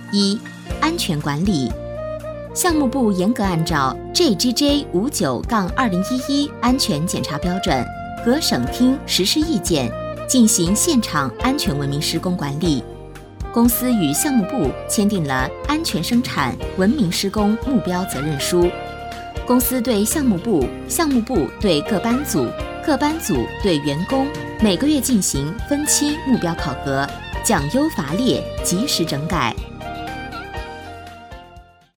一、安全管理。项目部严格按照 JGJ59-2011安全检查标准和省厅实施意见进行现场安全文明施工管理。公司与项目部签订了安全生产文明施工目标责任书。公司对项目部、项目部对各班组、各班组对员工每个月进行分期目标考核，奖优罚劣，及时整改。